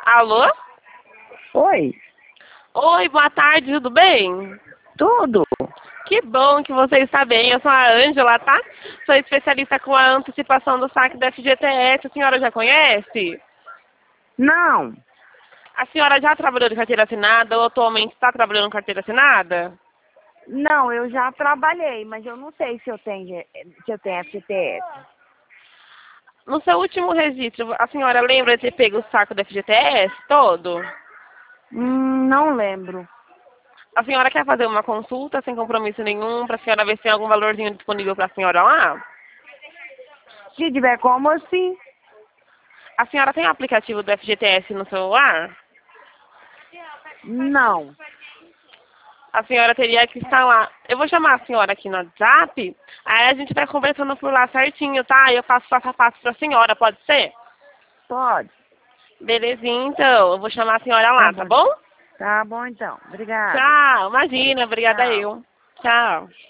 Alô? Oi, Oi, boa tarde, tudo bem? tudo? Que bom que você está bem. Eu sou a Ângela, tá? Sou especialista com a antecipação do saque da FGTS. A senhora já conhece? Não, A senhora já trabalhou de carteira assinada ou atualmente está trabalhando com carteira assinada? não, eu já trabalhei, mas eu não sei se eu tenho FGTS. No seu último registro, a senhora lembra de ter pego o saco da FGTS todo? Não lembro. A senhora quer fazer uma consulta sem compromisso nenhum para a senhora ver se tem algum valorzinho disponível para a senhora lá? Se tiver como, sim. A senhora tem o aplicativo do FGTS no celular? Não, A senhora teria que instalar. Eu vou chamar a senhora aqui no WhatsApp, aí a gente vai conversando por lá certinho, tá? Eu faço passo a passo pra senhora, pode ser? pode. Belezinha, então. Eu vou chamar a senhora Tá lá, tá bom. bom? Tá bom então. Obrigada. Tchau, imagina, obrigada Tchau. eu. Tchau.